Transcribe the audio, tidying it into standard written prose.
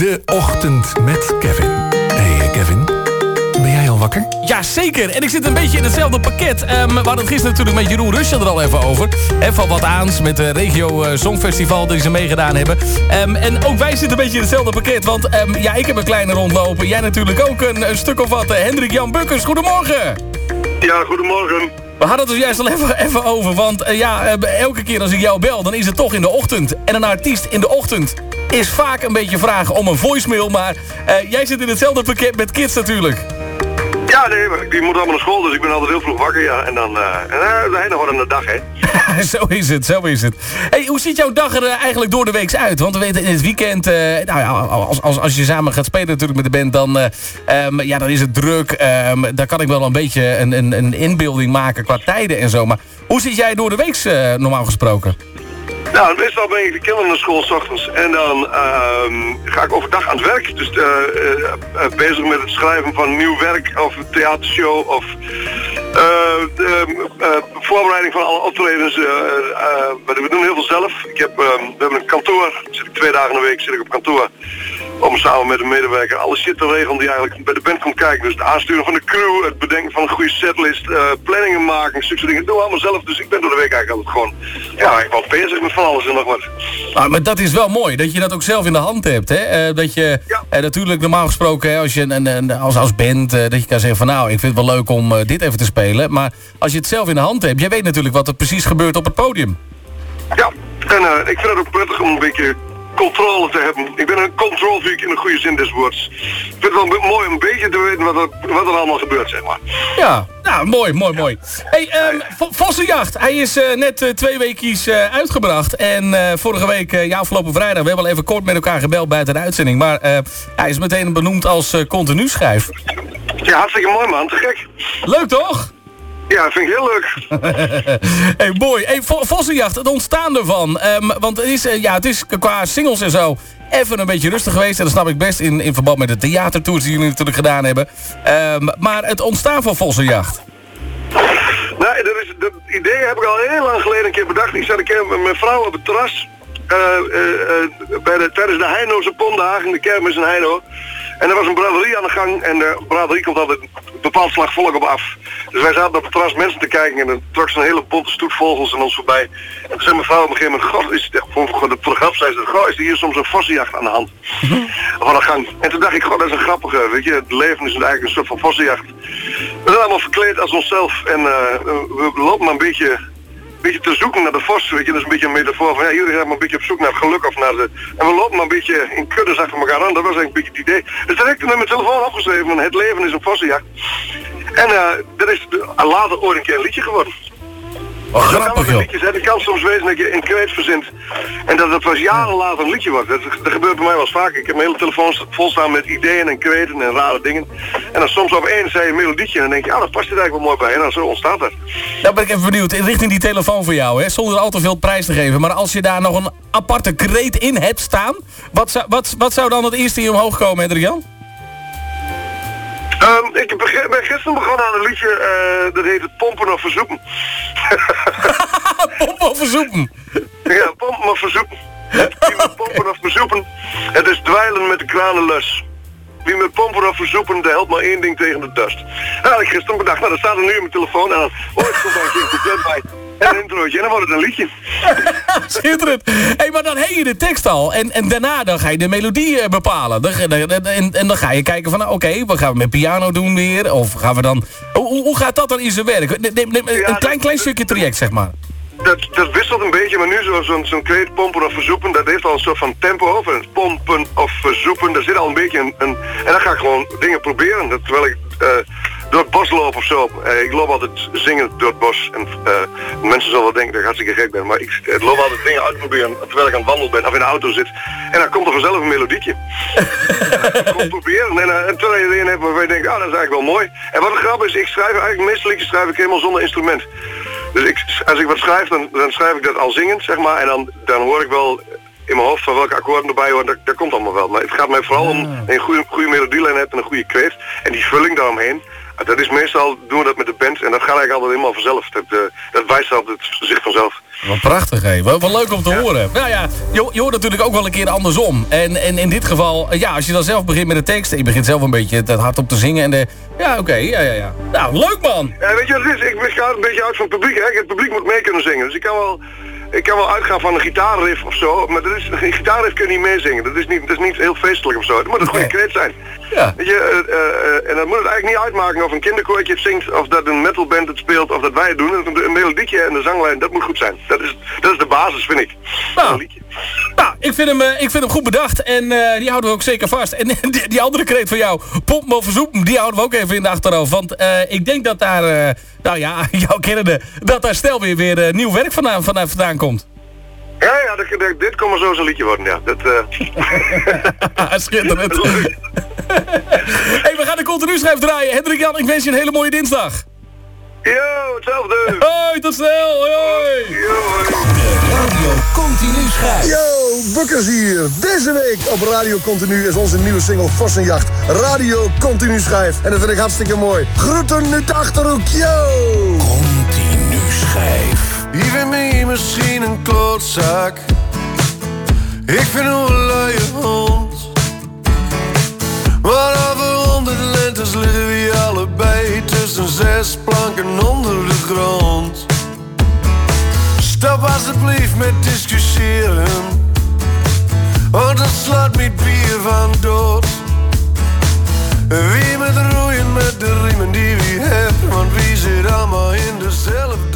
De Ochtend met Kevin. Hey Kevin, ben jij al wakker? Ja, zeker. En ik zit een beetje in hetzelfde pakket. We hadden het gisteren natuurlijk met Jeroen Rusje er al even over. Van wat aans met de Regio Songfestival die ze meegedaan hebben. En ook wij zitten een beetje in hetzelfde pakket. Want ja, ik heb een kleine rondlopen. Jij natuurlijk ook een stuk of wat. Hendrik Jan Bukkers, goedemorgen. Ja, goedemorgen. We hadden het er juist al even over. Want elke keer als ik jou bel, dan is het toch in de ochtend. En een artiest in de ochtend is vaak een beetje vragen om een voicemail. Maar jij zit in hetzelfde pakket met kids natuurlijk. Ja, nee, maar die moeten allemaal naar school, dus ik ben altijd heel vroeg wakker, ja. En dan de hele wordt een dag, hè. Zo is het. Hey, hoe ziet jouw dag er eigenlijk door de week uit? Want we weten in het weekend, als je samen gaat spelen natuurlijk met de band, dan is het druk. Daar kan ik wel een beetje een inbeelding maken qua tijden en zo. Maar hoe zit jij door de week normaal gesproken? Nou, meestal breng ik de kinderen naar school 's ochtends en dan ga ik overdag aan het werk. Dus bezig met het schrijven van nieuw werk of een theatershow of voorbereiding van alle optredens. We doen heel veel zelf. We hebben een kantoor, zit ik 2 dagen in de week zit ik op kantoor. Om samen met een medewerker alle shit te regelen die eigenlijk bij de band komt kijken. Dus het aansturen van de crew, het bedenken van een goede setlist, planningen maken, zulke dingen. Dat doen we allemaal zelf, dus ik ben door de week eigenlijk altijd gewoon, ik ben bezig met van alles en nog wat. Maar dat is wel mooi, dat je dat ook zelf in de hand hebt, hè? Dat je natuurlijk normaal gesproken, hè, als je als band, dat je kan zeggen van nou, ik vind het wel leuk om dit even te spelen. Maar als je het zelf in de hand hebt, jij weet natuurlijk wat er precies gebeurt op het podium. Ja, en ik vind het ook prettig om een beetje controle te hebben. Ik ben een control freak in de goede zin des woords. Ik vind het wel mooi om een beetje te weten wat er allemaal gebeurt, zeg maar. Ja, nou, mooi. Hey, Vossenjacht, hij is net 2 weekjes uitgebracht. En vorige week, afgelopen vrijdag, we hebben al even kort met elkaar gebeld buiten de uitzending. Maar hij is meteen benoemd als continu schrijf. Ja, hartstikke mooi man, te gek. Leuk toch? Ja, dat vind ik heel leuk. Hey, mooi. Hey, Vossenjacht, het ontstaan ervan. Want het is qua singles en zo even een beetje rustig geweest. En dat snap ik best in verband met de theatertours die jullie natuurlijk gedaan hebben. Maar het ontstaan van Vossenjacht. Nou, dat idee heb ik al heel lang geleden een keer bedacht. Ik zat een keer met mijn vrouw op het terras. Tijdens de Heinoze Pomdagen, de kermis in Heino. En er was een braderie aan de gang en de braderie komt altijd een bepaald slag volk op af. Dus wij zaten op het terras mensen te kijken en er trok zo'n hele bonte stoet vogels aan ons voorbij. En toen zei mijn vrouw op een gegeven moment, voor de grap zei ze, is er hier soms een vossenjacht aan de hand? Van de gang. En toen dacht ik, dat is een grappige, weet je, het leven is eigenlijk een soort van vossenjacht. We zijn allemaal verkleed als onszelf en we lopen maar een beetje te zoeken naar de vos, weet je, dat is een beetje een metafoor van, jullie zijn maar een beetje op zoek naar het geluk of naar de... En we lopen maar een beetje in kuddes achter elkaar aan, dat was eigenlijk een beetje het idee. Dus toen heb ik met mijn telefoon opgeschreven van het leven is een vossenjacht. En dat is later ooit een keer een liedje geworden. Oh, grappig joh. Het kan soms wezen dat je een kreet verzint en dat het pas jaren later een liedje wordt. Dat gebeurt bij mij wel eens vaak. Ik heb mijn hele telefoon vol staan met ideeën en kreten en rare dingen. En dan soms opeens zei je een melodietje en dan denk je, dat past er eigenlijk wel mooi bij. En dan zo ontstaat dat. Nou ben ik even benieuwd, richting die telefoon voor jou, hè, zonder al te veel prijs te geven. Maar als je daar nog een aparte kreet in hebt staan, wat zou dan het eerste hier omhoog komen, Hendrik Jan? Ik ben gisteren begonnen aan een liedje, dat heet het Pompen of Verzoeken. Pompen of Verzoeken? Ja, Pompen of Verzoeken. Wie met pompen of verzoepen, het is dweilen met de kranenlus. Wie met pompen of verzoepen, dat helpt maar 1 ding tegen de dust. Dat had ik gisteren bedacht, dat staat er nu in mijn telefoon en dan ik komt daar een keer bij. En een introotje, en dan wordt het een liedje. Schitterend. Hey, maar dan heb je de tekst al. En daarna dan ga je de melodie bepalen. En dan ga je kijken van, oké, wat gaan we met piano doen weer? Of gaan we dan... Hoe gaat dat dan in zijn werk? Een klein stukje traject, zeg maar. Dat wisselt een beetje, maar nu zo'n kreet, pompen of verzoepen, dat heeft al een soort van tempo over. Pompen of verzoepen, daar zit al een beetje een... En dan ga ik gewoon dingen proberen, terwijl ik... door het bos loop of zo. Ik loop altijd zingen door het bos. En mensen zullen wel denken dat ik hartstikke gek ben. Maar ik loop altijd dingen uitproberen terwijl ik aan het wandelen ben of in de auto zit. En dan komt er vanzelf een melodietje. Gewoon proberen. En terwijl je erin hebt waarvan je denkt, dat is eigenlijk wel mooi. En wat een grap is, ik schrijf eigenlijk, de meeste liedjes schrijf ik helemaal zonder instrument. Dus als ik wat schrijf, dan schrijf ik dat al zingend, zeg maar. En dan hoor ik wel in mijn hoofd van welke akkoorden erbij horen, dat komt allemaal wel. Maar het gaat mij vooral om een goede melodielijn hebt en een goede kreet. En die vulling daaromheen. Dat is meestal, doen we dat met de band en dat gaat eigenlijk altijd helemaal vanzelf. Dat wijst altijd zich vanzelf. Wat prachtig, hé. Wat leuk om te horen. Nou ja, je hoort natuurlijk ook wel een keer andersom. En in dit geval, als je dan zelf begint met de tekst... en je begint zelf een beetje het hardop te zingen... en ja. Nou, leuk man! Ja, weet je wat het is? Ik ga een beetje uit van het publiek, hè. Het publiek moet mee kunnen zingen. Dus ik kan wel uitgaan van een gitaarriff of zo... maar een gitaarriff kun je niet meezingen. Dat is niet heel feestelijk of zo. Het moet een goede kreet zijn. Ja. Weet je, en dan moet het eigenlijk niet uitmaken of een kinderkoortje het zingt... of dat een metalband het speelt of dat wij het doen. Een melodietje en de zanglijn, dat moet goed zijn. Dat is de basis, vind ik. Nou, ik vind hem goed bedacht. En die houden we ook zeker vast. En die andere kreet van jou, pomp me of verzoep, die houden we ook even in de achterhoofd. Want ik denk dat daar, jouw kennende, dat daar stel weer nieuw werk vandaan komt. Ja, dit kon maar zo zo'n liedje worden, ja. Schitterend. Hey, we gaan de continu schijf draaien. Hendrik Jan, ik wens je een hele mooie dinsdag. Yo, hetzelfde. Hoi, tot snel. Hoi. De Radio Continu schijf. Yo, Bukkers hier. Deze week op Radio Continu is onze nieuwe single Vossenjacht. Radio Continu schijf. En dat vind ik hartstikke mooi. Groeten uit de Achterhoek, yo. Continu schijf. Je vindt me misschien een klootzak. Ik vind een luie hond. Maar over 100 lentes liggen we allebei tussen 6 planken onder de grond. Stop alsjeblieft met discussiëren, want dat slaat met bier van dood. Wie met roeien met de riemen die wie hebben, want wie zit allemaal in dezelfde